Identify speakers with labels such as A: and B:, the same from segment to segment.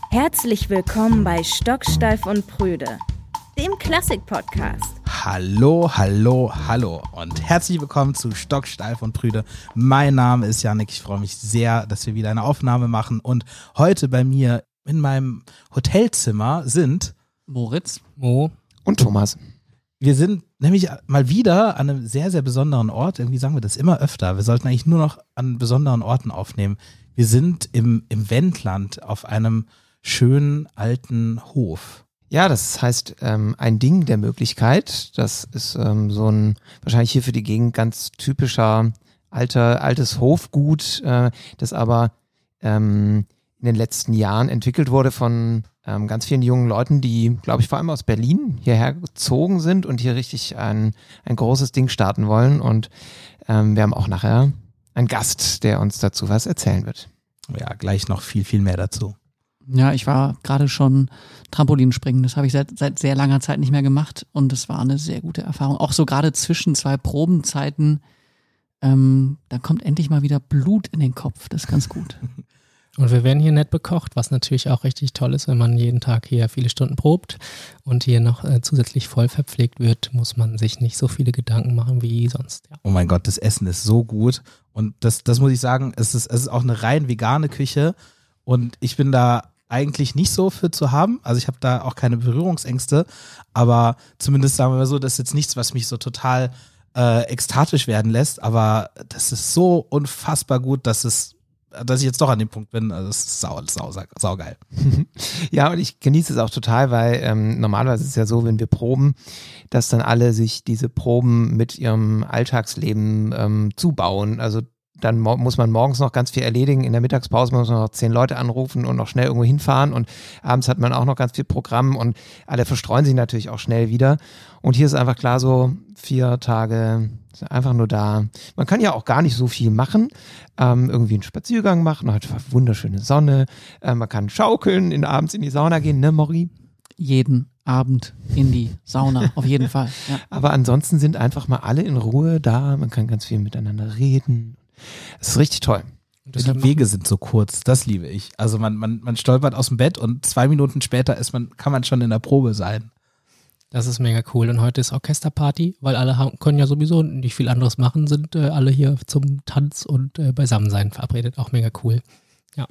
A: Herzlich willkommen bei Stocksteif und Prüde, dem Klassik-Podcast.
B: Hallo und herzlich willkommen zu Stocksteif und Prüde. Mein Name ist Yannick, ich freue mich sehr, dass wir wieder eine Aufnahme machen und heute bei mir in meinem Hotelzimmer sind
C: Moritz,
D: Mo
C: und Thomas.
B: Wir sind nämlich mal wieder an einem sehr, sehr besonderen Ort. Irgendwie sagen wir das immer öfter. Wir sollten eigentlich nur noch an besonderen Orten aufnehmen. Wir sind im Wendland auf einem schönen alten Hof.
C: Ja, das heißt ein Ding der Möglichkeit. Das ist so ein wahrscheinlich hier für die Gegend ganz typischer altes Hofgut, das aber in den letzten Jahren entwickelt wurde von ganz vielen jungen Leuten, die, glaube ich, vor allem aus Berlin hierher gezogen sind und hier richtig ein großes Ding starten wollen. Und wir haben auch nachher einen Gast, der uns dazu was erzählen wird.
B: Ja, gleich noch viel, viel mehr dazu.
D: Ja, ich war gerade schon Trampolinspringen. Das habe ich seit sehr langer Zeit nicht mehr gemacht und es war eine sehr gute Erfahrung. Auch so gerade zwischen zwei Probenzeiten, da kommt endlich mal wieder Blut in den Kopf. Das ist ganz gut.
E: Und wir werden hier nett bekocht, was natürlich auch richtig toll ist, wenn man jeden Tag hier viele Stunden probt und hier noch zusätzlich voll verpflegt wird, muss man sich nicht so viele Gedanken machen wie sonst. Ja.
B: Oh mein Gott, das Essen ist so gut und das muss ich sagen, es ist auch eine rein vegane Küche und ich bin da eigentlich nicht so für zu haben, also ich habe da auch keine Berührungsängste, aber zumindest sagen wir mal so, das ist jetzt nichts, was mich so total ekstatisch werden lässt, aber das ist so unfassbar gut, dass ich jetzt doch an dem Punkt bin, also das ist saugeil.
C: Ja, und ich genieße es auch total, weil normalerweise ist es ja so, wenn wir proben, dass dann alle sich diese Proben mit ihrem Alltagsleben zubauen. Also dann muss man morgens noch ganz viel erledigen, in der Mittagspause muss man noch 10 Leute anrufen und noch schnell irgendwo hinfahren und abends hat man auch noch ganz viel Programm und alle verstreuen sich natürlich auch schnell wieder. Und hier ist einfach klar so 4 Tage einfach nur da. Man kann ja auch gar nicht so viel machen, irgendwie einen Spaziergang machen, hat wunderschöne Sonne, man kann schaukeln, abends in die Sauna gehen, ne Mori?
D: Jeden Abend in die Sauna, auf jeden Fall. Ja.
C: Aber ansonsten sind einfach mal alle in Ruhe da, man kann ganz viel miteinander reden. Es ist richtig toll.
B: Die Wege sind so kurz, das liebe ich. Also man stolpert aus dem Bett und 2 Minuten später kann man schon in der Probe sein.
E: Das ist mega cool und heute ist Orchesterparty, weil alle können ja sowieso nicht viel anderes machen, sind alle hier zum Tanz und Beisammensein verabredet, auch mega cool. Ja.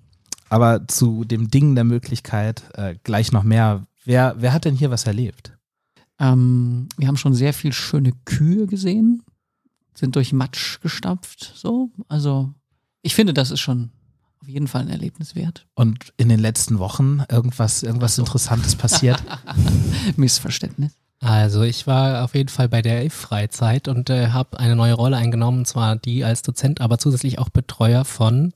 B: Aber zu dem Ding der Möglichkeit gleich noch mehr. Wer hat denn hier was erlebt?
D: Wir haben schon sehr viel schöne Kühe gesehen, sind durch Matsch gestapft, so. Also ich finde, das ist schon auf jeden Fall ein Erlebnis wert.
B: Und in den letzten Wochen irgendwas Interessantes passiert?
D: Missverständnis.
E: Also ich war auf jeden Fall bei der IF-Freizeit und habe eine neue Rolle eingenommen, und zwar die als Dozent, aber zusätzlich auch Betreuer von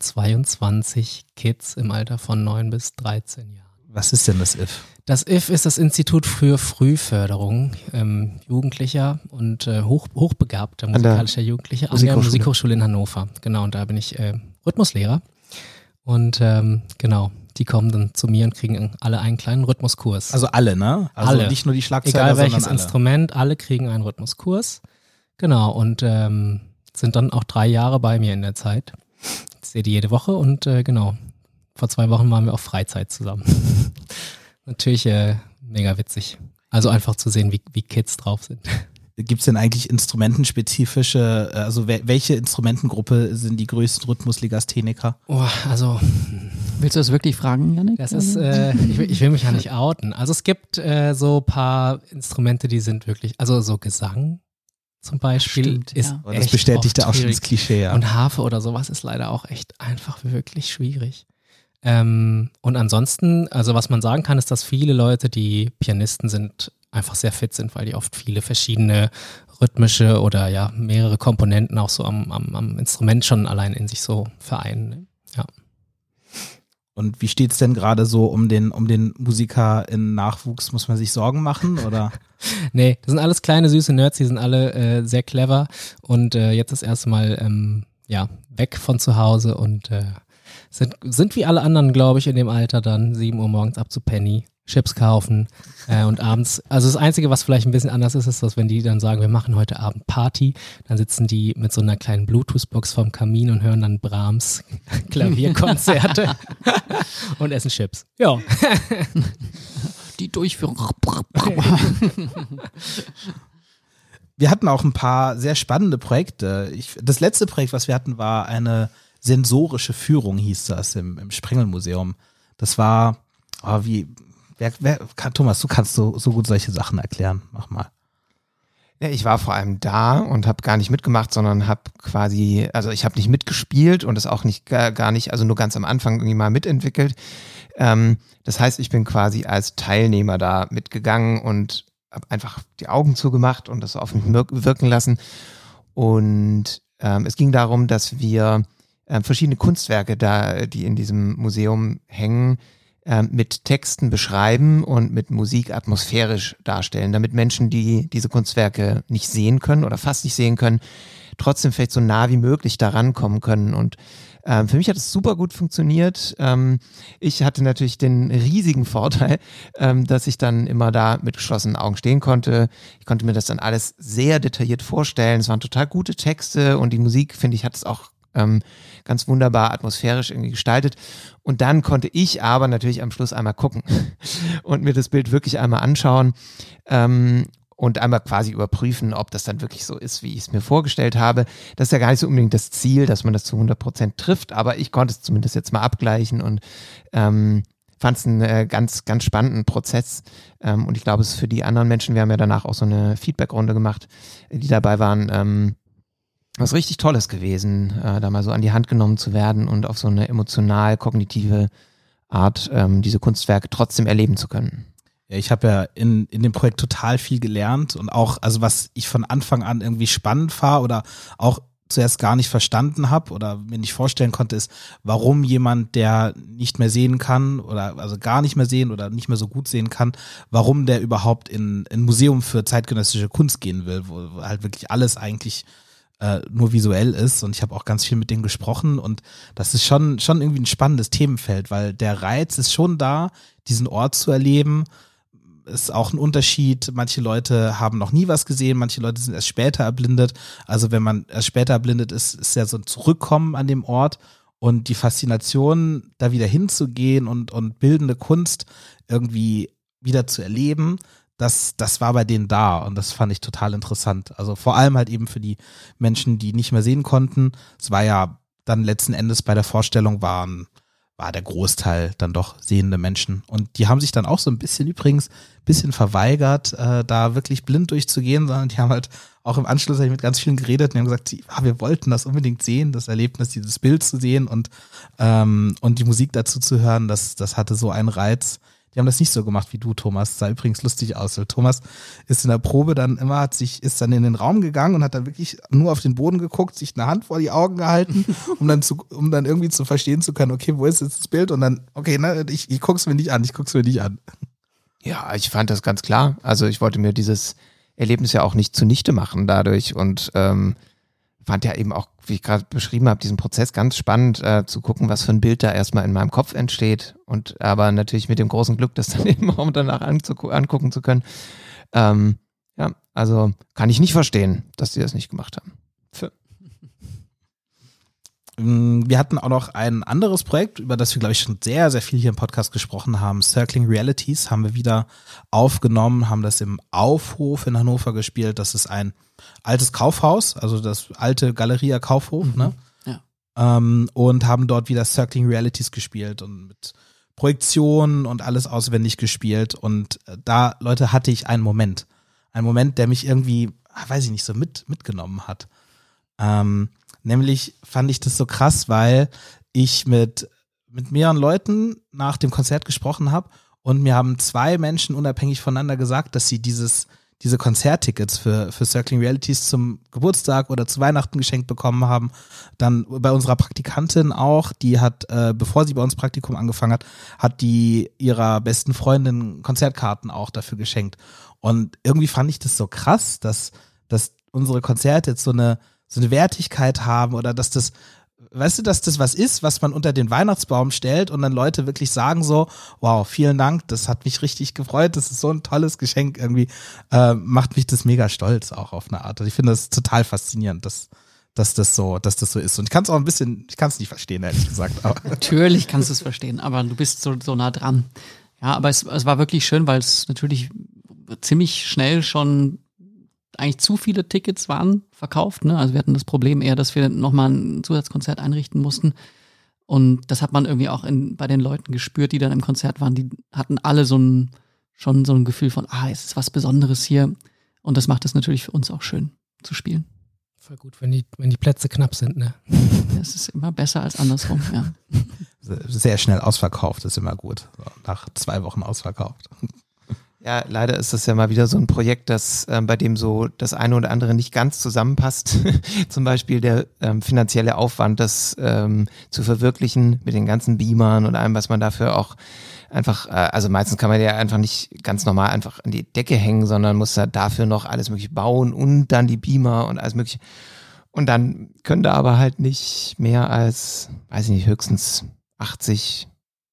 E: 22 Kids im Alter von 9 bis 13 Jahren.
B: Was ist denn das IF?
E: Das IF ist das Institut für Frühförderung Jugendlicher und hochbegabter musikalischer Jugendlicher an der Musikhochschule in Hannover. Genau, und da bin ich Rhythmuslehrer. Und genau, die kommen dann zu mir und kriegen alle einen kleinen Rhythmuskurs.
B: Also alle, ne? Also alle. Nicht nur die Schlagzeuger,
E: egal welches
B: sondern alle.
E: Instrument, alle kriegen einen Rhythmuskurs. Genau, und sind dann auch 3 Jahre bei mir in der Zeit. Ich sehe die jede Woche und genau, vor 2 Wochen waren wir auf Freizeit zusammen. Natürlich mega witzig. Also einfach zu sehen, wie Kids drauf sind.
B: Gibt es denn eigentlich instrumentenspezifische, also welche Instrumentengruppe sind die größten Rhythmuslegastheniker?
E: Oh, also
D: willst du das wirklich fragen, Yannick?
E: Das ist, ich will mich ja nicht outen. Also es gibt so ein paar Instrumente, die sind wirklich, also so Gesang zum Beispiel.
D: Stimmt,
E: ist
D: ja.
B: Das bestätigt auch schon das Klischee, ja.
E: Und Harfe oder sowas ist leider auch echt einfach wirklich schwierig. Und ansonsten, also was man sagen kann, ist, dass viele Leute, die Pianisten sind, einfach sehr fit sind, weil die oft viele verschiedene rhythmische oder ja mehrere Komponenten auch so am Instrument schon allein in sich so vereinen. Ja.
B: Und wie steht's denn gerade so um den Musiker in Nachwuchs? Muss man sich Sorgen machen oder?
E: Nee, das sind alles kleine süße Nerds, die sind alle sehr clever und jetzt das erste Mal weg von zu Hause und sind wie alle anderen, glaube ich, in dem Alter dann 7 Uhr morgens ab zu Penny, Chips kaufen und abends, also das Einzige, was vielleicht ein bisschen anders ist, ist, dass wenn die dann sagen, wir machen heute Abend Party, dann sitzen die mit so einer kleinen Bluetooth-Box vorm Kamin und hören dann Brahms Klavierkonzerte und essen Chips. Ja.
D: Die Durchführung.
B: Wir hatten auch ein paar sehr spannende Projekte. Das letzte Projekt, was wir hatten, war eine sensorische Führung, hieß das, im Sprengelmuseum. Das war, Thomas, du kannst so gut solche Sachen erklären. Mach mal.
C: Ja, ich war vor allem da und habe gar nicht mitgemacht, sondern habe quasi, also ich habe nicht mitgespielt und das auch nicht gar nicht, also nur ganz am Anfang irgendwie mal mitentwickelt. Das heißt, ich bin quasi als Teilnehmer da mitgegangen und habe einfach die Augen zugemacht und das auf mich wirken lassen. Und es ging darum, dass wir verschiedene Kunstwerke da, die in diesem Museum hängen, mit Texten beschreiben und mit Musik atmosphärisch darstellen, damit Menschen, die diese Kunstwerke nicht sehen können oder fast nicht sehen können, trotzdem vielleicht so nah wie möglich da rankommen können. Und für mich hat es super gut funktioniert. Ich hatte natürlich den riesigen Vorteil, dass ich dann immer da mit geschlossenen Augen stehen konnte. Ich konnte mir das dann alles sehr detailliert vorstellen. Es waren total gute Texte und die Musik, finde ich, hat es auch ganz wunderbar atmosphärisch irgendwie gestaltet. Und dann konnte ich aber natürlich am Schluss einmal gucken und mir das Bild wirklich einmal anschauen und einmal quasi überprüfen, ob das dann wirklich so ist, wie ich es mir vorgestellt habe. Das ist ja gar nicht so unbedingt das Ziel, dass man das zu 100% trifft, aber ich konnte es zumindest jetzt mal abgleichen und fand es einen ganz, ganz spannenden Prozess. Und ich glaube, es ist für die anderen Menschen, wir haben ja danach auch so eine Feedback-Runde gemacht, die dabei waren, was richtig Tolles gewesen, da mal so an die Hand genommen zu werden und auf so eine emotional-kognitive Art diese Kunstwerke trotzdem erleben zu können.
B: Ja, ich habe ja in dem Projekt total viel gelernt und auch, also was ich von Anfang an irgendwie spannend war oder auch zuerst gar nicht verstanden habe oder mir nicht vorstellen konnte, ist, warum jemand, der nicht mehr sehen kann oder also gar nicht mehr sehen oder nicht mehr so gut sehen kann, warum der überhaupt in ein Museum für zeitgenössische Kunst gehen will, wo halt wirklich alles eigentlich nur visuell ist, und ich habe auch ganz viel mit denen gesprochen und das ist schon irgendwie ein spannendes Themenfeld, weil der Reiz ist schon da, diesen Ort zu erleben. Ist auch ein Unterschied, manche Leute haben noch nie was gesehen, manche Leute sind erst später erblindet, also wenn man erst später erblindet ist ja so ein Zurückkommen an dem Ort und die Faszination, da wieder hinzugehen und bildende Kunst irgendwie wieder zu erleben, das war bei denen da und das fand ich total interessant. Also vor allem halt eben für die Menschen, die nicht mehr sehen konnten. Es war ja dann letzten Endes bei der Vorstellung war der Großteil dann doch sehende Menschen. Und die haben sich dann auch so ein bisschen verweigert, da wirklich blind durchzugehen, sondern die haben halt auch im Anschluss mit ganz vielen geredet und haben gesagt, wir wollten das unbedingt sehen, das Erlebnis, dieses Bild zu sehen und die Musik dazu zu hören, das hatte so einen Reiz. Die haben das nicht so gemacht wie du, Thomas. Das sah übrigens lustig aus, weil Thomas ist in der Probe dann immer, ist dann in den Raum gegangen und hat dann wirklich nur auf den Boden geguckt, sich eine Hand vor die Augen gehalten, um dann irgendwie zu verstehen zu können, okay, wo ist jetzt das Bild? Und dann, okay, ne, ich guck's mir nicht an.
C: Ja, ich fand das ganz klar. Also ich wollte mir dieses Erlebnis ja auch nicht zunichte machen dadurch und fand ja eben auch, wie ich gerade beschrieben habe, diesen Prozess ganz spannend zu gucken, was für ein Bild da erstmal in meinem Kopf entsteht und aber natürlich mit dem großen Glück, das dann eben auch danach angucken zu können. Ja, also kann ich nicht verstehen, dass die das nicht gemacht haben.
B: Wir hatten auch noch ein anderes Projekt, über das wir, glaube ich, schon sehr, sehr viel hier im Podcast gesprochen haben. Circling Realities haben wir wieder aufgenommen, haben das im Aufhof in Hannover gespielt. Das ist ein altes Kaufhaus, also das alte Galeria Kaufhof, ne? Ja. Und haben dort wieder Circling Realities gespielt und mit Projektionen und alles auswendig gespielt. Und da, Leute, hatte ich einen Moment, der mich irgendwie, weiß ich nicht, so mitgenommen hat. Nämlich fand ich das so krass, weil ich mit mehreren Leuten nach dem Konzert gesprochen habe und mir haben 2 Menschen unabhängig voneinander gesagt, dass sie diese Konzerttickets für Circling Realities zum Geburtstag oder zu Weihnachten geschenkt bekommen haben. Dann bei unserer Praktikantin auch, die hat, bevor sie bei uns Praktikum angefangen hat die ihrer besten Freundin Konzertkarten auch dafür geschenkt. Und irgendwie fand ich das so krass, dass unsere Konzerte jetzt so eine Wertigkeit haben oder dass das weißt du, dass das was ist, was man unter den Weihnachtsbaum stellt und dann Leute wirklich sagen so, wow, vielen Dank, das hat mich richtig gefreut, das ist so ein tolles Geschenk irgendwie, macht mich das mega stolz auch auf eine Art. Also ich finde das total faszinierend, dass das so ist. Und ich kann es auch ich kann es nicht verstehen, ehrlich gesagt. Aber.
D: Natürlich kannst du es verstehen, aber du bist so nah dran. Ja, aber es war wirklich schön, weil es natürlich ziemlich schnell schon eigentlich zu viele Tickets waren verkauft. Ne? Also wir hatten das Problem eher, dass wir nochmal ein Zusatzkonzert einrichten mussten. Und das hat man irgendwie auch bei den Leuten gespürt, die dann im Konzert waren. Die hatten alle schon so ein Gefühl von, es ist was Besonderes hier. Und das macht es natürlich für uns auch schön zu spielen.
E: Voll gut, wenn die Plätze knapp sind, ne?
D: Das ist immer besser als andersrum, ja.
B: Sehr schnell ausverkauft ist immer gut. So, nach 2 Wochen ausverkauft.
C: Ja, leider ist das ja mal wieder so ein Projekt, bei dem so das eine oder andere nicht ganz zusammenpasst. Zum Beispiel der finanzielle Aufwand, das zu verwirklichen mit den ganzen Beamern und allem, was man dafür auch einfach, also meistens kann man ja einfach nicht ganz normal einfach an die Decke hängen, sondern muss da dafür noch alles mögliche bauen und dann die Beamer und alles mögliche. Und dann können da aber halt nicht mehr als, weiß ich nicht, höchstens 80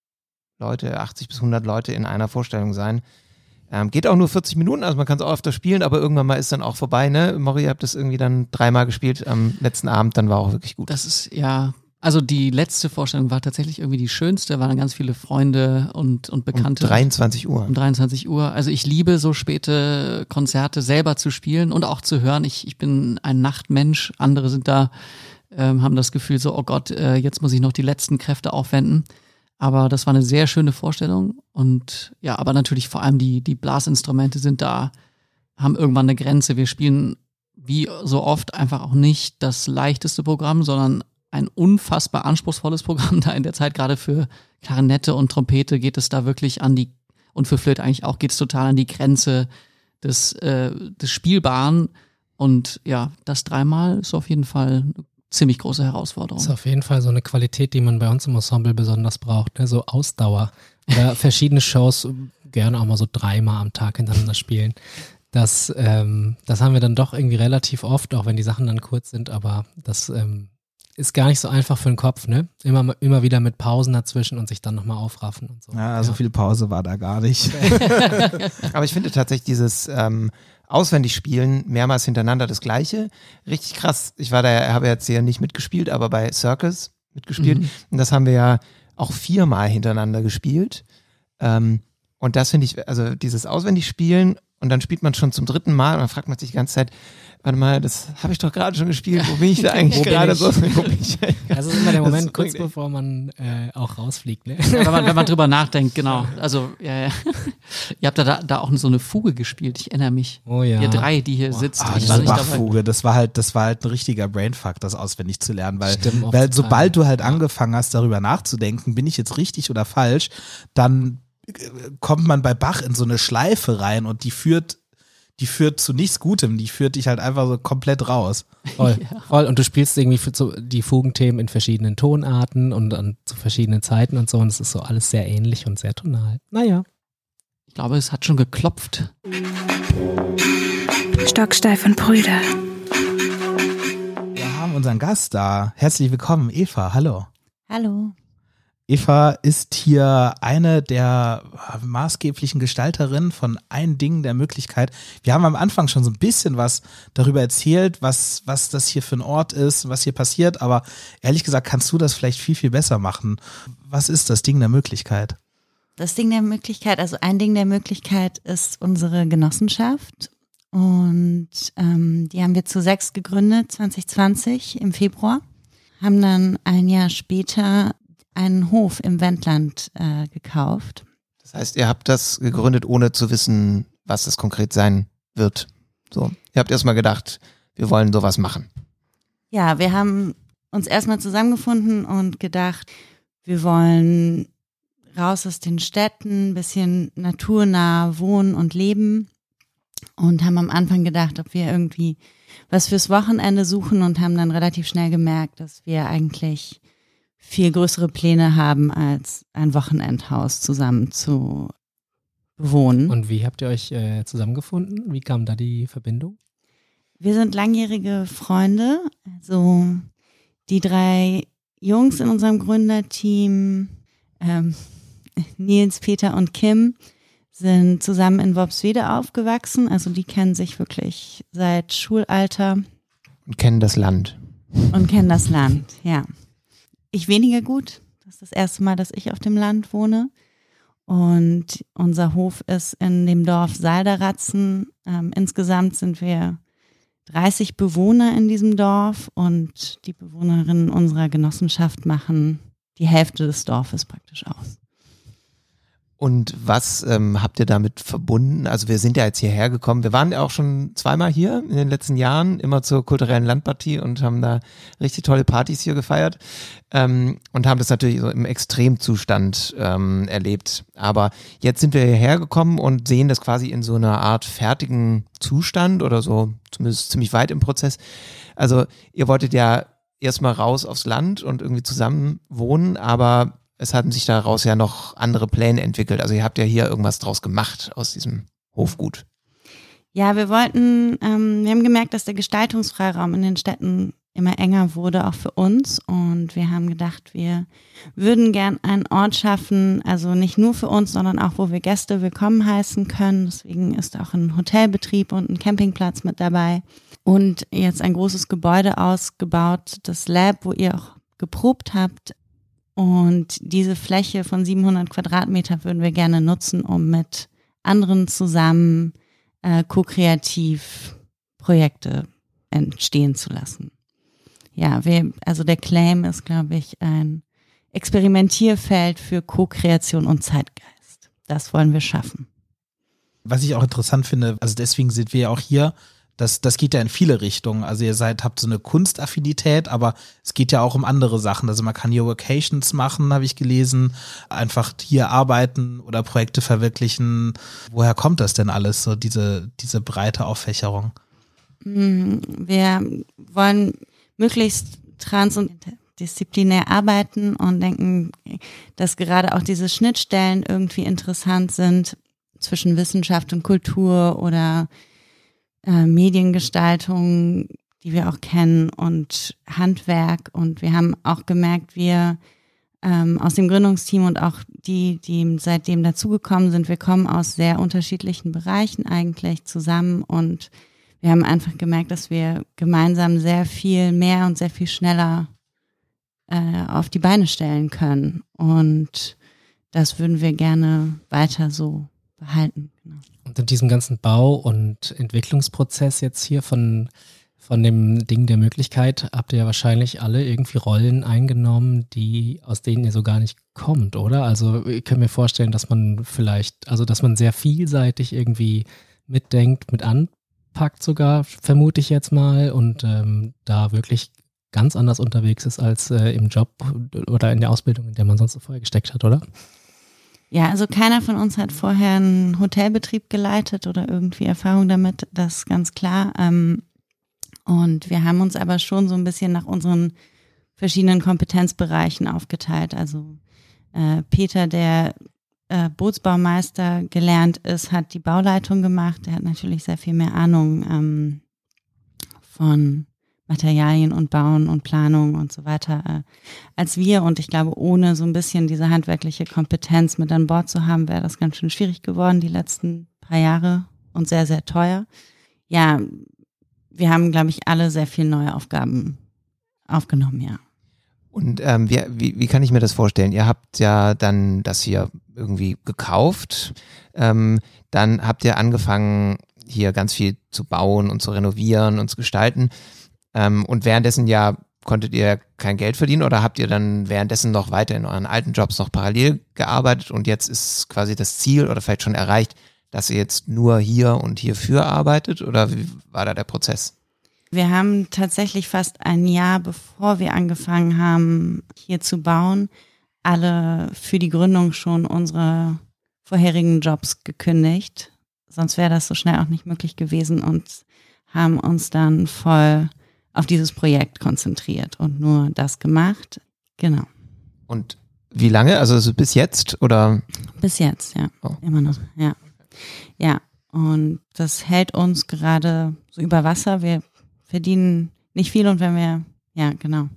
C: bis 100 Leute in einer Vorstellung sein. Geht auch nur 40 Minuten, also man kann es auch öfter spielen, aber irgendwann mal ist dann auch vorbei, ne? Mori, ihr habt das irgendwie dann 3-mal gespielt am letzten Abend, dann war auch wirklich gut.
D: Das ist, ja, also die letzte Vorstellung war tatsächlich irgendwie die schönste, waren ganz viele Freunde und Bekannte.
C: Um 23 Uhr.
D: Um 23 Uhr. Also ich liebe so späte Konzerte selber zu spielen und auch zu hören. Ich bin ein Nachtmensch, andere sind da, haben das Gefühl so, oh Gott, jetzt muss ich noch die letzten Kräfte aufwenden. Aber das war eine sehr schöne Vorstellung und ja, aber natürlich vor allem die Blasinstrumente sind da, haben irgendwann eine Grenze. Wir spielen wie so oft einfach auch nicht das leichteste Programm, sondern ein unfassbar anspruchsvolles Programm da in der Zeit. Gerade für Klarinette und Trompete geht es da wirklich und für Flöte eigentlich auch, geht es total an die Grenze des Spielbaren. Und ja, das 3-mal ist auf jeden Fall eine ziemlich große Herausforderung.
E: Das ist auf jeden Fall so eine Qualität, die man bei uns im Ensemble besonders braucht, ne? So Ausdauer. Oder verschiedene Shows, gerne auch mal so 3-mal am Tag hintereinander spielen. Das haben wir dann doch irgendwie relativ oft, auch wenn die Sachen dann kurz sind, aber das ist gar nicht so einfach für den Kopf, ne? Immer wieder mit Pausen dazwischen und sich dann nochmal aufraffen und so.
B: Ja, so viel Pause war da gar nicht.
C: Aber ich finde tatsächlich dieses auswendig spielen, mehrmals hintereinander das Gleiche, richtig krass. Ich habe jetzt hier nicht mitgespielt, aber bei Circus mitgespielt. Und das haben wir ja auch 4-mal hintereinander gespielt. Und das finde ich, also dieses auswendig spielen und dann spielt man schon zum 3. Mal und dann fragt man sich die ganze Zeit, warte mal, das habe ich doch gerade schon gespielt, wo bin ich da eigentlich gerade so?
E: Das ist immer der Moment, kurz bevor man auch rausfliegt. Ne?
D: Ja, wenn man drüber nachdenkt, genau. Also, ja. Ihr habt da auch so eine Fuge gespielt, ich erinnere mich.
E: Oh ja.
D: Ihr 3, die hier sitzt.
B: Diese Bachfuge, das war halt ein richtiger Brainfuck, das auswendig zu lernen, weil
E: Stimmt,
B: sobald du halt angefangen hast, darüber nachzudenken, bin ich jetzt richtig oder falsch, dann kommt man bei Bach in so eine Schleife rein und die führt zu nichts Gutem, die führt dich halt einfach so komplett raus.
E: Voll. Und du spielst irgendwie die Fugenthemen in verschiedenen Tonarten und zu verschiedenen Zeiten und so und es ist so alles sehr ähnlich und sehr tonal. Naja.
D: Ich glaube, es hat schon geklopft.
A: Stocksteif und Brüder.
B: Wir haben unseren Gast da. Herzlich willkommen, Eva. Hallo.
A: Hallo.
B: Eva ist hier eine der maßgeblichen Gestalterinnen von Ein Ding der Möglichkeit. Wir haben am Anfang schon so ein bisschen was darüber erzählt, was das hier für ein Ort ist, was hier passiert, aber ehrlich gesagt kannst du das vielleicht viel, viel besser machen. Was ist das Ding der Möglichkeit?
F: Das Ding der Möglichkeit, also Ein Ding der Möglichkeit ist unsere Genossenschaft und die haben wir zu 6 gegründet, 2020 im Februar, haben dann ein Jahr später einen Hof im Wendland gekauft.
C: Das heißt, ihr habt das gegründet, ohne zu wissen, was das konkret sein wird. So, ihr habt erstmal gedacht, wir wollen sowas machen.
F: Ja, wir haben uns erstmal zusammengefunden und gedacht, wir wollen raus aus den Städten, ein bisschen naturnah wohnen und leben und haben am Anfang gedacht, ob wir irgendwie was fürs Wochenende suchen und haben dann relativ schnell gemerkt, dass wir eigentlich viel größere Pläne haben, als ein Wochenendhaus zusammen zu bewohnen.
E: Und wie habt ihr euch zusammengefunden? Wie kam da die Verbindung?
F: Wir sind langjährige Freunde. Also die 3 Jungs in unserem Gründerteam, Nils, Peter und Kim, sind zusammen in Worpswede aufgewachsen. Also die kennen sich wirklich seit Schulalter.
C: Und kennen das Land.
F: Und kennen das Land, ja. Ich weniger gut. Das ist das erste Mal, dass ich auf dem Land wohne. Und unser Hof ist in dem Dorf Salderatzen. Insgesamt sind wir 30 Bewohner in diesem Dorf und die Bewohnerinnen unserer Genossenschaft machen die Hälfte des Dorfes praktisch aus.
C: Und was habt ihr damit verbunden? Also wir sind ja jetzt hierher gekommen. Wir waren ja auch schon zweimal hier in den letzten Jahren, immer zur kulturellen Landpartie und haben da richtig tolle Partys hier gefeiert und haben das natürlich so im Extremzustand erlebt. Aber jetzt sind wir hierher gekommen und sehen das quasi in so einer Art fertigen Zustand oder so, zumindest ziemlich weit im Prozess. Also ihr wolltet ja erstmal raus aufs Land und irgendwie zusammen wohnen, aber es hatten sich daraus ja noch andere Pläne entwickelt. Also ihr habt ja hier irgendwas draus gemacht aus diesem Hofgut.
F: Ja, wir haben gemerkt, dass der Gestaltungsfreiraum in den Städten immer enger wurde, auch für uns. Und wir haben gedacht, wir würden gern einen Ort schaffen, also nicht nur für uns, sondern auch, wo wir Gäste willkommen heißen können. Deswegen ist auch ein Hotelbetrieb und ein Campingplatz mit dabei. Und jetzt ein großes Gebäude ausgebaut, das Lab, wo ihr auch geprobt habt. Und diese Fläche von 700 Quadratmeter würden wir gerne nutzen, um mit anderen zusammen ko-kreativ Projekte entstehen zu lassen. Ja, also der Claim ist, glaube ich, ein Experimentierfeld für Ko-Kreation und Zeitgeist. Das wollen wir schaffen.
B: Was ich auch interessant finde, also deswegen sind wir ja auch hier, das geht ja in viele Richtungen. Also ihr habt so eine Kunstaffinität, aber es geht ja auch um andere Sachen. Also man kann hier Workations machen, habe ich gelesen, einfach hier arbeiten oder Projekte verwirklichen. Woher kommt das denn alles, so diese breite Auffächerung?
F: Wir wollen möglichst trans- und disziplinär arbeiten und denken, dass gerade auch diese Schnittstellen irgendwie interessant sind zwischen Wissenschaft und Kultur oder Mediengestaltung, die wir auch kennen, und Handwerk. Und wir haben auch gemerkt, wir aus dem Gründungsteam und auch die seitdem dazugekommen sind, wir kommen aus sehr unterschiedlichen Bereichen eigentlich zusammen und wir haben einfach gemerkt, dass wir gemeinsam sehr viel mehr und sehr viel schneller auf die Beine stellen können. Und das würden wir gerne weiter so behalten. Genau.
E: Und in diesem ganzen Bau- und Entwicklungsprozess jetzt hier von dem Ding der Möglichkeit habt ihr ja wahrscheinlich alle irgendwie Rollen eingenommen, aus denen ihr so gar nicht kommt, oder? Also ich kann mir vorstellen, dass man dass man sehr vielseitig irgendwie mitdenkt, mit anpackt sogar, vermute ich jetzt mal, und da wirklich ganz anders unterwegs ist als im Job oder in der Ausbildung, in der man sonst so vorher gesteckt hat, oder?
F: Ja, also keiner von uns hat vorher einen Hotelbetrieb geleitet oder irgendwie Erfahrung damit, das ist ganz klar. Und wir haben uns aber schon so ein bisschen nach unseren verschiedenen Kompetenzbereichen aufgeteilt. Also Peter, der Bootsbaumeister gelernt ist, hat die Bauleitung gemacht. Er hat natürlich sehr viel mehr Ahnung von Materialien und Bauen und Planung und so weiter als wir. Und ich glaube, ohne so ein bisschen diese handwerkliche Kompetenz mit an Bord zu haben, wäre das ganz schön schwierig geworden die letzten paar Jahre und sehr, sehr teuer. Ja, wir haben, glaube ich, alle sehr viele neue Aufgaben aufgenommen, ja.
C: Und wie kann ich mir das vorstellen? Ihr habt ja dann das hier irgendwie gekauft, dann habt ihr angefangen, hier ganz viel zu bauen und zu renovieren und zu gestalten. Und währenddessen konntet ihr kein Geld verdienen oder habt ihr dann währenddessen noch weiter in euren alten Jobs noch parallel gearbeitet und jetzt ist quasi das Ziel oder vielleicht schon erreicht, dass ihr jetzt nur hier und hierfür arbeitet oder wie war da der Prozess?
F: Wir haben tatsächlich fast ein Jahr, bevor wir angefangen haben, hier zu bauen, alle für die Gründung schon unsere vorherigen Jobs gekündigt. Sonst wäre das so schnell auch nicht möglich gewesen und haben uns dann voll auf dieses Projekt konzentriert und nur das gemacht. Genau.
C: Und wie lange? Also bis jetzt oder?
F: Bis jetzt, ja.
C: Oh.
F: Immer noch, ja. Ja, und das hält uns gerade so über Wasser. Wir verdienen nicht viel und wenn wir, ja genau,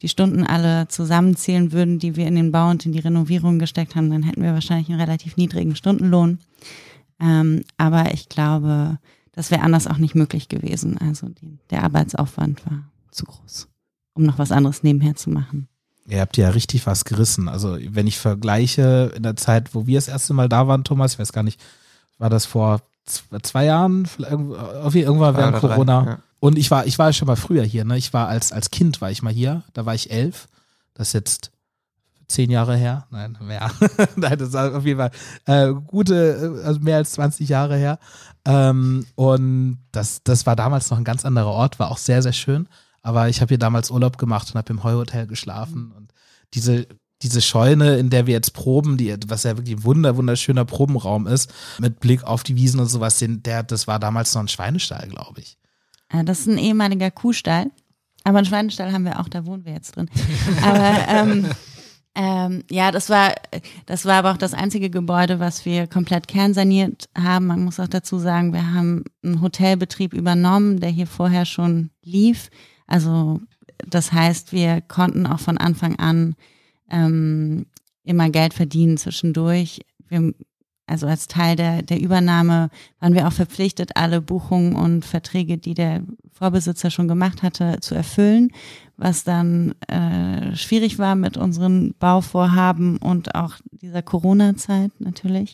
F: die Stunden alle zusammenzählen würden, die wir in den Bau und in die Renovierung gesteckt haben, dann hätten wir wahrscheinlich einen relativ niedrigen Stundenlohn. Aber ich glaube, das wäre anders auch nicht möglich gewesen. Also der Arbeitsaufwand war zu groß, um noch was anderes nebenher zu machen.
B: Ihr habt ja richtig was gerissen. Also wenn ich vergleiche in der Zeit, wo wir das erste Mal da waren, Thomas, ich weiß gar nicht, war das vor 2 Jahren? Irgendwann während Corona.
C: 3, ja.
B: Und ich war schon mal früher hier. Ne? Ich war als Kind war ich mal hier. Da war ich 11. Das ist jetzt 10 Jahre her. Nein, mehr. Nein, das ist auf jeden Fall also mehr als 20 Jahre her. Und das war damals noch ein ganz anderer Ort. War auch sehr, sehr schön. Aber ich habe hier damals Urlaub gemacht und habe im Heuhotel geschlafen. Und diese Scheune, in der wir jetzt proben, was ja wirklich ein wunderschöner Probenraum ist, mit Blick auf die Wiesen und sowas, das war damals noch ein Schweinestall, glaube ich.
F: Das ist ein ehemaliger Kuhstall. Aber einen Schweinestall haben wir auch, da wohnen wir jetzt drin. Aber ja, das war aber auch das einzige Gebäude, was wir komplett kernsaniert haben. Man muss auch dazu sagen, wir haben einen Hotelbetrieb übernommen, der hier vorher schon lief. Also das heißt, wir konnten auch von Anfang an immer Geld verdienen zwischendurch. Also als Teil der Übernahme waren wir auch verpflichtet, alle Buchungen und Verträge, die der Vorbesitzer schon gemacht hatte, zu erfüllen, was dann schwierig war mit unseren Bauvorhaben und auch dieser Corona-Zeit natürlich.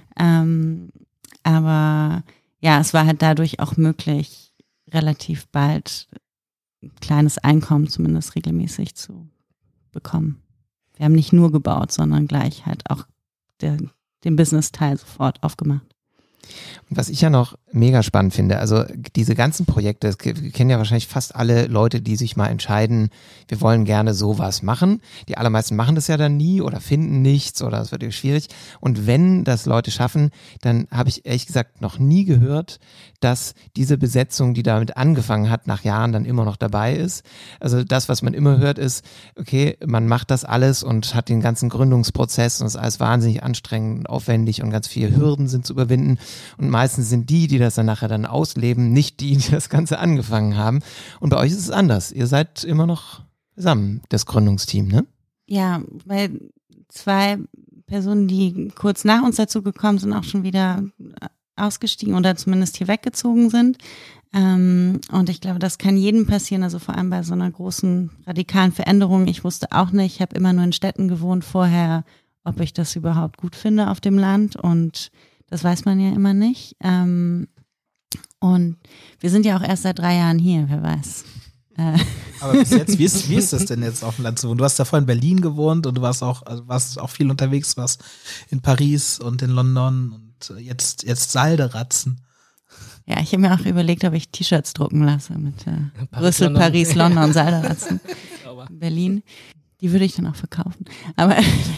F: Aber ja, es war halt dadurch auch möglich, relativ bald ein kleines Einkommen zumindest regelmäßig zu bekommen. Wir haben nicht nur gebaut, sondern gleich halt auch den Business-Teil sofort aufgemacht.
C: Und was ich ja noch mega spannend finde, also diese ganzen Projekte, das kennen ja wahrscheinlich fast alle Leute, die sich mal entscheiden, wir wollen gerne sowas machen. Die allermeisten machen das ja dann nie oder finden nichts oder es wird irgendwie schwierig. Und wenn das Leute schaffen, dann habe ich ehrlich gesagt noch nie gehört, dass diese Besetzung, die damit angefangen hat, nach Jahren dann immer noch dabei ist. Also das, was man immer hört, ist, okay, man macht das alles und hat den ganzen Gründungsprozess und es ist alles wahnsinnig anstrengend und aufwendig und ganz viele Hürden sind zu überwinden. Und meistens sind die das dann nachher dann ausleben, nicht die das Ganze angefangen haben. Und bei euch ist es anders. Ihr seid immer noch zusammen, das Gründungsteam, ne?
F: Ja, weil 2 Personen, die kurz nach uns dazu gekommen sind, auch schon wieder ausgestiegen oder zumindest hier weggezogen sind. Und ich glaube, das kann jedem passieren, also vor allem bei so einer großen radikalen Veränderung. Ich wusste auch nicht, ich habe immer nur in Städten gewohnt vorher, ob ich das überhaupt gut finde auf dem Land, und das weiß man ja immer nicht. Und wir sind ja auch erst seit 3 Jahren hier, wer weiß.
B: Aber bis jetzt, wie ist das denn jetzt auf dem Land zu wohnen? Du hast davor in Berlin gewohnt und du warst auch viel unterwegs, warst in Paris und in London und jetzt Salderatzen.
F: Ja, ich habe mir auch überlegt, ob ich T-Shirts drucken lasse mit Brüssel, Paris, London, Salderatzen, Berlin. Die würde ich dann auch verkaufen. Aber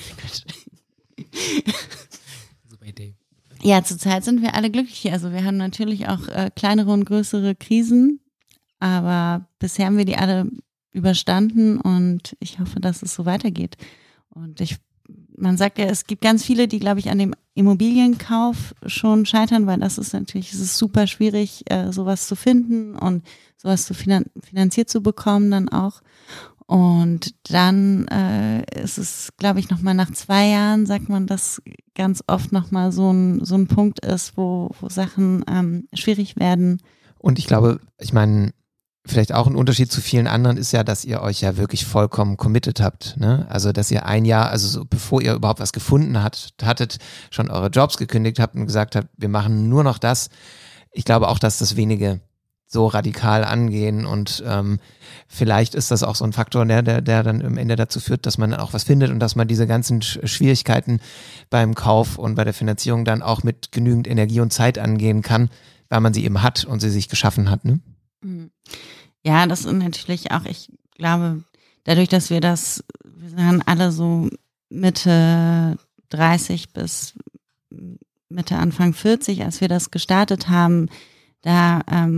E: Super Idee.
F: Ja, zurzeit sind wir alle glücklich hier. Also wir haben natürlich auch kleinere und größere Krisen, aber bisher haben wir die alle überstanden und ich hoffe, dass es so weitergeht. Und man sagt ja, es gibt ganz viele, die, glaube ich, an dem Immobilienkauf schon scheitern, weil es ist super schwierig, sowas zu finden und sowas zu finanziert zu bekommen dann auch. Und dann ist es, glaube ich, nochmal nach 2 Jahren, sagt man, dass ganz oft nochmal so ein Punkt ist, wo Sachen schwierig werden.
C: Und ich glaube, ich meine, vielleicht auch ein Unterschied zu vielen anderen ist ja, dass ihr euch ja wirklich vollkommen committed habt, ne? Also, dass ihr 1 Jahr, also so, bevor ihr überhaupt was gefunden hattet, schon eure Jobs gekündigt habt und gesagt habt, wir machen nur noch das. Ich glaube auch, dass das wenige so radikal angehen und vielleicht ist das auch so ein Faktor, der dann am Ende dazu führt, dass man dann auch was findet und dass man diese ganzen Schwierigkeiten beim Kauf und bei der Finanzierung dann auch mit genügend Energie und Zeit angehen kann, weil man sie eben hat und sie sich geschaffen hat, ne?
F: Ja, das ist natürlich auch, ich glaube, dadurch, dass wir sind alle so Mitte 30 bis Mitte Anfang 40, als wir das gestartet haben, da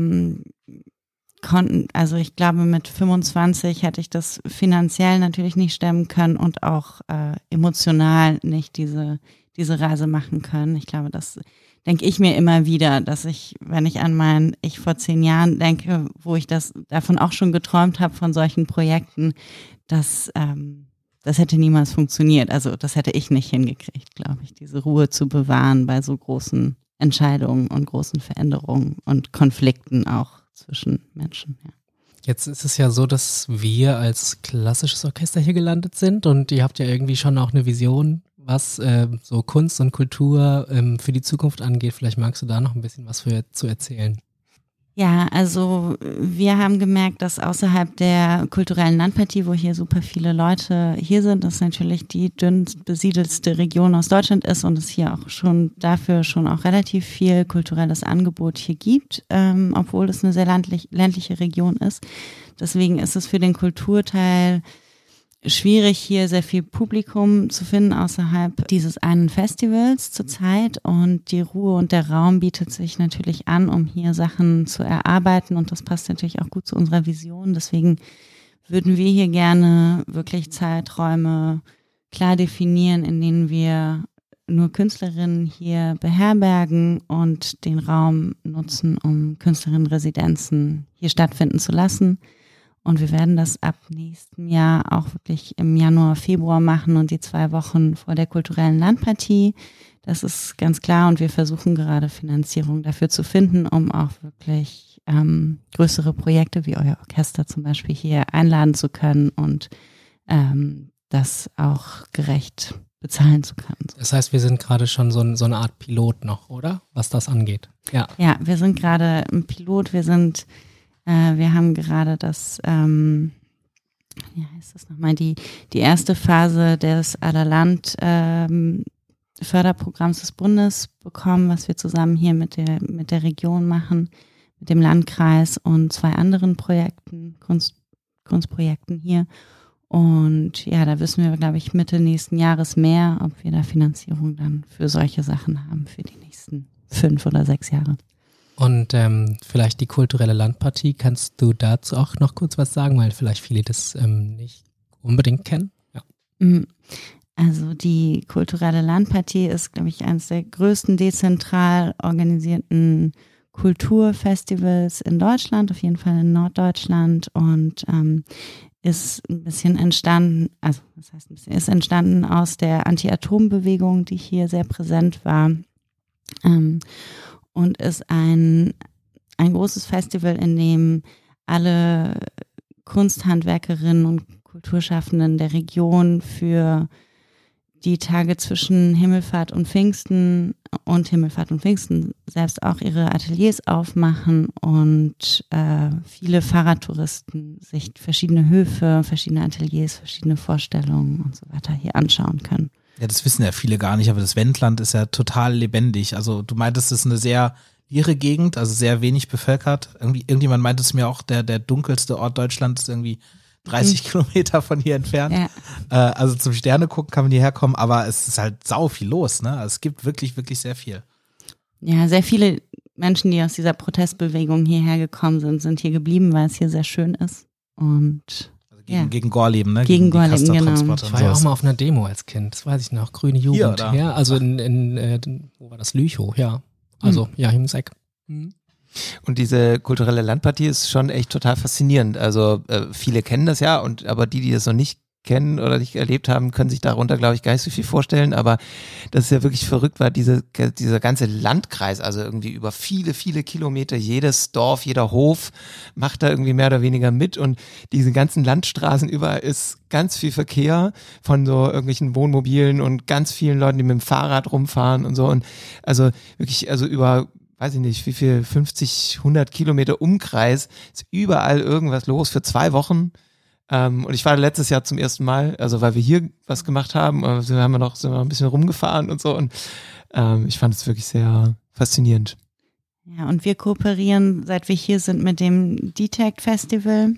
F: also ich glaube, mit 25 hätte ich das finanziell natürlich nicht stemmen können und auch emotional nicht diese Reise machen können. Ich glaube, denke ich mir immer wieder, dass ich, wenn ich an mein Ich vor 10 Jahren denke, wo ich davon auch schon geträumt habe, von solchen Projekten, das hätte niemals funktioniert. Also das hätte ich nicht hingekriegt, glaube ich, diese Ruhe zu bewahren bei so großen Entscheidungen und großen Veränderungen und Konflikten auch zwischen Menschen. Ja.
E: Jetzt ist es ja so, dass wir als klassisches Orchester hier gelandet sind und ihr habt ja irgendwie schon auch eine Vision, was so Kunst und Kultur für die Zukunft angeht. Vielleicht magst du da noch ein bisschen was zu erzählen.
F: Ja, also wir haben gemerkt, dass außerhalb der kulturellen Landpartie, wo hier super viele Leute hier sind, das natürlich die dünnst besiedelste Region aus Deutschland ist und es hier auch schon auch relativ viel kulturelles Angebot hier gibt, obwohl es eine sehr ländliche Region ist. Deswegen ist es für den Kulturteil schwierig, hier sehr viel Publikum zu finden außerhalb dieses einen Festivals zurzeit, und die Ruhe und der Raum bietet sich natürlich an, um hier Sachen zu erarbeiten, und das passt natürlich auch gut zu unserer Vision. Deswegen würden wir hier gerne wirklich Zeiträume klar definieren, in denen wir nur Künstlerinnen hier beherbergen und den Raum nutzen, um Künstlerinnenresidenzen hier stattfinden zu lassen. Und wir werden das ab nächstem Jahr auch wirklich im Januar, Februar machen und die 2 Wochen vor der kulturellen Landpartie. Das ist ganz klar, und wir versuchen gerade Finanzierung dafür zu finden, um auch wirklich größere Projekte wie euer Orchester zum Beispiel hier einladen zu können und das auch gerecht bezahlen zu können.
E: Das heißt, wir sind gerade schon so eine Art Pilot noch, oder? Was das angeht. Ja,
F: wir sind gerade im Pilot. Wir haben gerade das, wie heißt das nochmal, die erste Phase des Allerland Förderprogramms des Bundes bekommen, was wir zusammen hier mit der Region machen, mit dem Landkreis und 2 anderen Projekten, Kunstprojekten hier. Und ja, da wissen wir, glaube ich, Mitte nächsten Jahres mehr, ob wir da Finanzierung dann für solche Sachen haben für die nächsten 5 oder 6 Jahre.
E: Und vielleicht die kulturelle Landpartie, kannst du dazu auch noch kurz was sagen, weil vielleicht viele das nicht unbedingt kennen? Ja.
F: Also die kulturelle Landpartie ist, glaube ich, eines der größten dezentral organisierten Kulturfestivals in Deutschland, auf jeden Fall in Norddeutschland, und ist ein bisschen entstanden, also das heißt ein bisschen, ist entstanden aus der Anti-Atom-Bewegung, die hier sehr präsent war. Und ist ein großes Festival, in dem alle Kunsthandwerkerinnen und Kulturschaffenden der Region für die Tage zwischen Himmelfahrt und Pfingsten selbst auch ihre Ateliers aufmachen und viele Fahrradtouristen sich verschiedene Höfe, verschiedene Ateliers, verschiedene Vorstellungen und so weiter hier anschauen können.
B: Ja, das wissen ja viele gar nicht, aber das Wendland ist ja total lebendig. Also du meintest, es ist eine sehr leere Gegend, also sehr wenig bevölkert. Irgendjemand meinte es mir auch, der dunkelste Ort Deutschlands ist irgendwie 30 Kilometer von hier entfernt. Ja. Also zum Sterne gucken kann man hierher kommen, aber es ist halt sau viel los, ne? Also es gibt wirklich, wirklich sehr viel.
F: Ja, sehr viele Menschen, die aus dieser Protestbewegung hierher gekommen sind hier geblieben, weil es hier sehr schön ist. Und
B: gegen Gorleben, ne?
F: Gegen Gorleben, genau.
E: Ich war ja auch mal auf einer Demo als Kind, das weiß ich noch, Grüne Jugend.
B: Hier,
E: ja, also wo war das? Lüchow, ja. Also, ja, hier im Eck.
C: Und diese kulturelle Landpartie ist schon echt total faszinierend. Also viele kennen das ja, aber die das noch nicht kennen oder nicht erlebt haben, können sich darunter, glaube ich, gar nicht so viel vorstellen. Aber das ist ja wirklich verrückt, weil dieser ganze Landkreis, also irgendwie über viele, viele Kilometer, jedes Dorf, jeder Hof macht da irgendwie mehr oder weniger mit. Und diese ganzen Landstraßen überall ist ganz viel Verkehr von so irgendwelchen Wohnmobilen und ganz vielen Leuten, die mit dem Fahrrad rumfahren und so. Und also wirklich, also über, weiß ich nicht, wie viel, 50, 100 Kilometer Umkreis ist überall irgendwas los für 2 Wochen. Und ich war letztes Jahr zum ersten Mal, also weil wir hier was gemasind haben, sind wir noch ein bisschen rumgefahren und so, und ich fand es wirklich sehr faszinierend.
F: Ja, und wir kooperieren, seit wir hier sind, mit dem DTEC Festival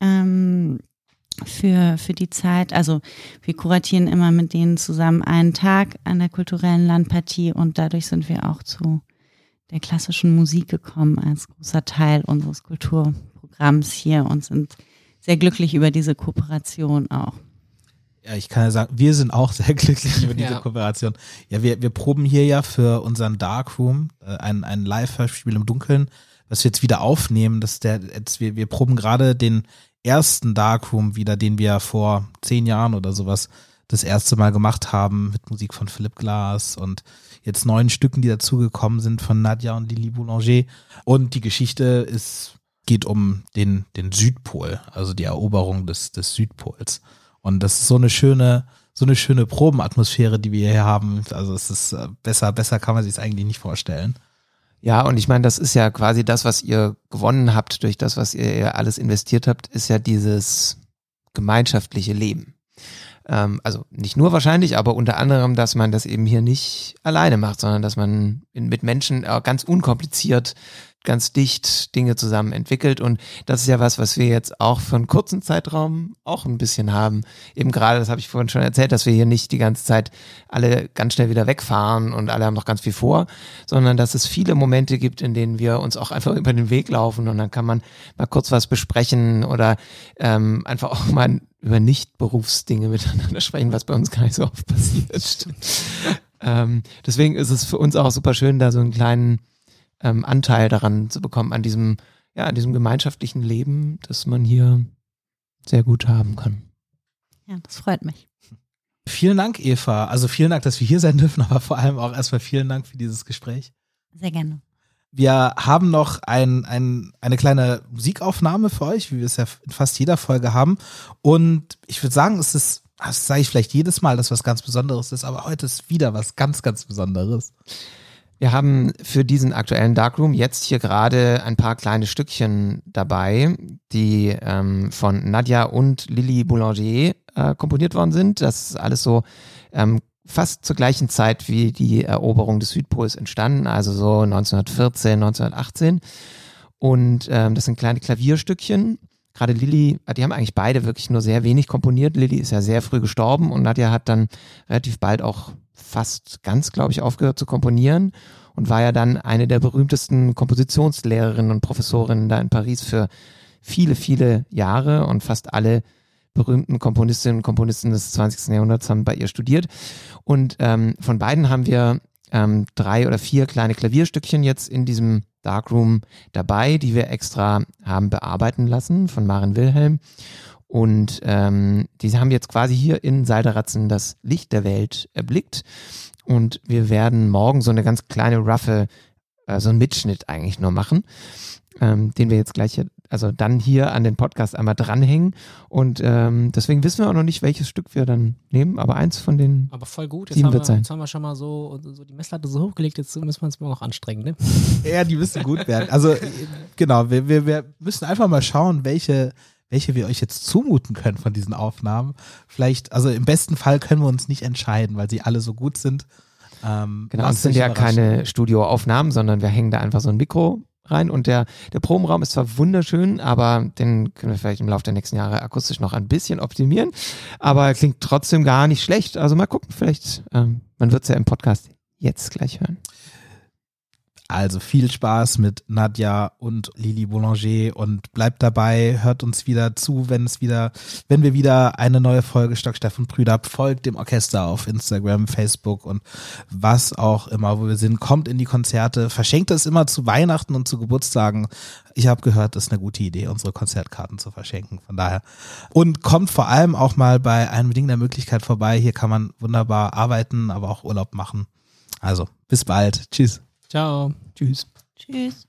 F: für die Zeit. Also wir kuratieren immer mit denen zusammen einen Tag an der kulturellen Landpartie, und dadurch sind wir auch zu der klassischen Musik gekommen als großer Teil unseres Kulturprogramms hier und sind sehr glücklich über diese Kooperation auch.
B: Ja, ich kann ja sagen, wir sind auch sehr glücklich über diese
E: Ja.
B: Kooperation. Ja, wir proben hier ja für unseren Darkroom, ein Live-Hörspiel im Dunkeln, das wir jetzt wieder aufnehmen. Wir proben gerade den ersten Darkroom wieder, den wir vor 10 Jahren oder sowas das erste Mal gemacht haben, mit Musik von Philipp Glass und jetzt 9 Stücken, die dazugekommen sind von Nadja und Lili Boulanger. Und die Geschichte geht um den Südpol, also die Eroberung des Südpols. Und das ist so eine schöne Probenatmosphäre, die wir hier haben. Also es ist besser kann man sich es eigentlich nicht vorstellen.
C: Ja, und ich meine, das ist ja quasi das, was ihr gewonnen habt durch das, was ihr alles investiert habt, ist ja dieses gemeinschaftliche Leben. Also nicht nur wahrscheinlich, aber unter anderem, dass man das eben hier nicht alleine macht, sondern dass man mit Menschen ganz unkompliziert, ganz dicht Dinge zusammen entwickelt. Und das ist ja was wir jetzt auch für einen kurzen Zeitraum auch ein bisschen haben. Eben gerade, das habe ich vorhin schon erzählt, dass wir hier nicht die ganze Zeit alle ganz schnell wieder wegfahren und alle haben noch ganz viel vor, sondern dass es viele Momente gibt, in denen wir uns auch einfach über den Weg laufen und dann kann man mal kurz was besprechen oder einfach auch mal über Nicht-Berufsdinge miteinander sprechen, was bei uns gar nicht so oft passiert. Deswegen ist es für uns auch super schön, da so einen kleinen Anteil daran zu bekommen, an diesem gemeinschaftlichen Leben, das man hier sehr gut haben kann.
F: Ja, das freut mich.
B: Vielen Dank, Eva. Also vielen Dank, dass wir hier sein dürfen, aber vor allem auch erstmal vielen Dank für dieses Gespräch.
F: Sehr gerne.
B: Wir haben noch eine kleine Musikaufnahme für euch, wie wir es ja in fast jeder Folge haben. Und ich würde sagen, das sage ich vielleicht jedes Mal, dass was ganz Besonderes ist, aber heute ist wieder was ganz, ganz Besonderes.
C: Wir haben für diesen aktuellen Darkroom jetzt hier gerade ein paar kleine Stückchen dabei, die von Nadja und Lili Boulanger komponiert worden sind. Das ist alles so fast zur gleichen Zeit wie die Eroberung des Südpols entstanden, also so 1914, 1918. Und das sind kleine Klavierstückchen. Gerade Lili, die haben eigentlich beide wirklich nur sehr wenig komponiert. Lili ist ja sehr früh gestorben und Nadja hat dann relativ bald auch fast ganz, glaube ich, aufgehört zu komponieren und war ja dann eine der berühmtesten Kompositionslehrerinnen und Professorinnen da in Paris für viele, viele Jahre und fast alle berühmten Komponistinnen und Komponisten des 20. Jahrhunderts haben bei ihr studiert. Und von beiden haben wir 3 oder 4 kleine Klavierstückchen jetzt in diesem Darkroom dabei, die wir extra haben bearbeiten lassen von Maren Wilhelm. Und die haben jetzt quasi hier in Seideratzen das Licht der Welt erblickt. Und wir werden morgen so eine ganz kleine roughe, so einen Mitschnitt eigentlich nur machen, den wir jetzt gleich dann hier an den Podcast einmal dranhängen. Und deswegen wissen wir auch noch nicht, welches Stück wir dann nehmen, aber eins von den
E: Aber voll gut,
C: 7 wird sein.
E: Jetzt haben wir schon mal so die Messlatte so hochgelegt, jetzt müssen wir uns mal noch anstrengen, ne?
B: Ja, die müssen gut werden. Also genau, wir müssen einfach mal schauen, welche wir euch jetzt zumuten können von diesen Aufnahmen. Vielleicht, also im besten Fall können wir uns nicht entscheiden, weil sie alle so gut sind.
C: Genau, es sind ja keine Studioaufnahmen, sondern wir hängen da einfach so ein Mikro rein und der Probenraum ist zwar wunderschön, aber den können wir vielleicht im Laufe der nächsten Jahre akustisch noch ein bisschen optimieren, aber er klingt trotzdem gar nicht schlecht. Also mal gucken, vielleicht, man wird es ja im Podcast jetzt gleich hören.
B: Also viel Spaß mit Nadja und Lili Boulanger und bleibt dabei, hört uns wieder zu, wenn wir wieder eine neue Folge Stock, Steff und Brüder habt, folgt dem Orchester auf Instagram, Facebook und was auch immer, wo wir sind, kommt in die Konzerte, verschenkt es immer zu Weihnachten und zu Geburtstagen. Ich habe gehört, das ist eine gute Idee, unsere Konzertkarten zu verschenken, von daher. Und kommt vor allem auch mal bei einem Ding der Möglichkeit vorbei, hier kann man wunderbar arbeiten, aber auch Urlaub machen. Also, bis bald. Tschüss.
E: Ciao.
C: Tschüss.
F: Tschüss.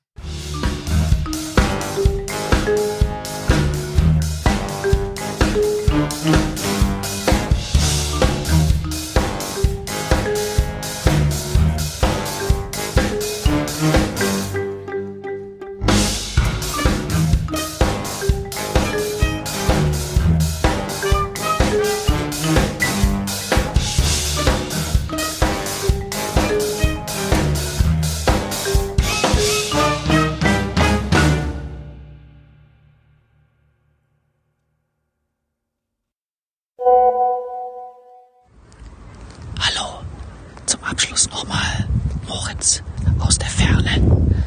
G: Hallo, zum Abschluss nochmal Moritz aus der Ferne.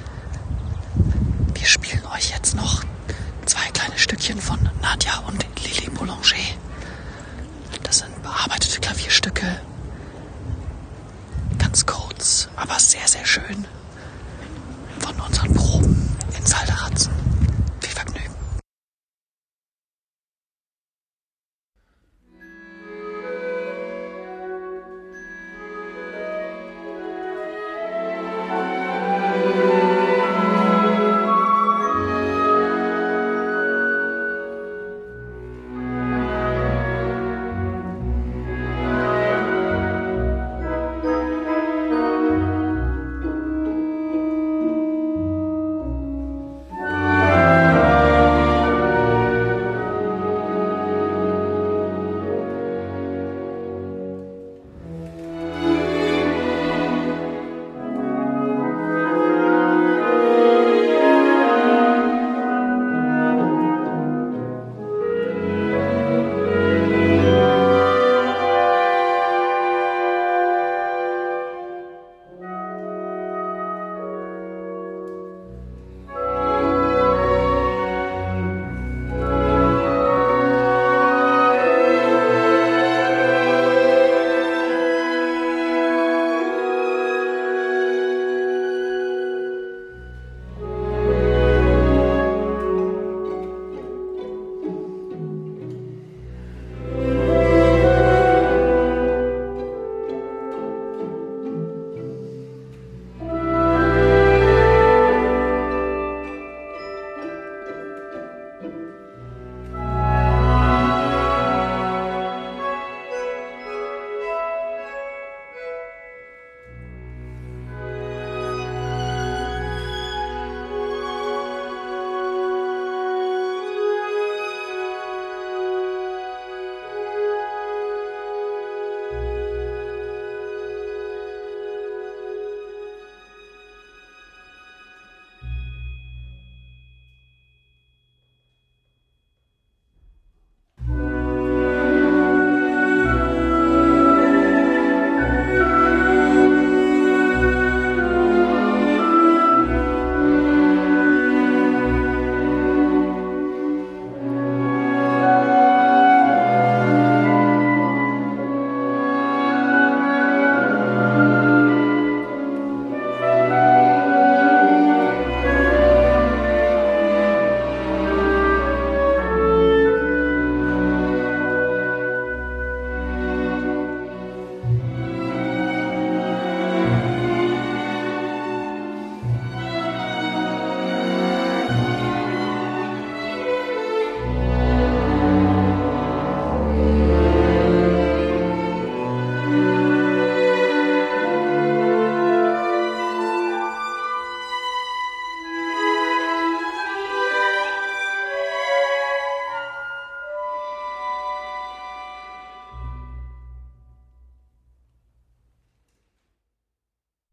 G: Wir spielen euch jetzt noch 2 kleine Stückchen von Nadja und Lili Boulanger. Das sind beide diese Klavierstücke. Ganz kurz, aber sehr, sehr schön. Von unseren Proben in Zalderatzen.